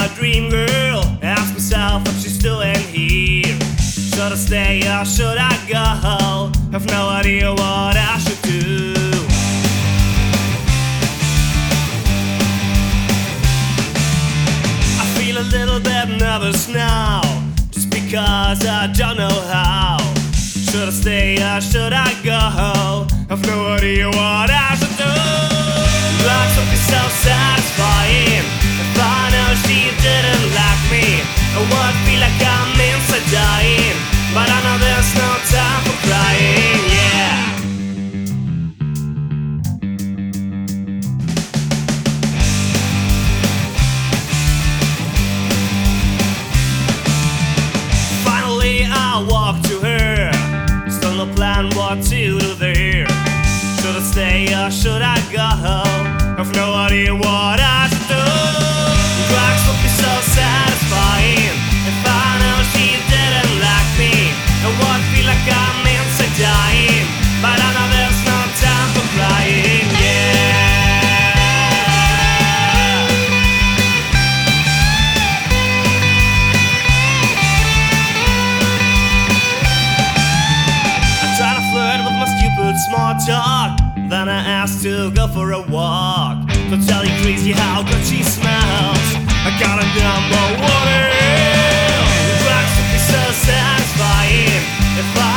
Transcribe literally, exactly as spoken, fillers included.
a dream girl. Ask myself what she's doing here. Should I stay or should I go? Have no idea what I should do. I feel a little bit nervous now, just because I don't know how. Should I stay or should I go? Have no idea what I should do. Like something so satisfying. If I know she didn't like me, I would feel like I'm inside dying. But I know there's no time for crying, yeah. Finally I walk to her, still no plan what to do there. Should I stay or should I go? I've no idea what I should do. Drugs would be so satisfying. If I know she didn't like me, I would feel like I'm inside dying. But I know there's no time for crying, yeah. I try to flirt with my stupid small talk, then I asked to go for a walk. To tell you crazy how good she smells, I got a number one. Drugs would be so satisfying. If I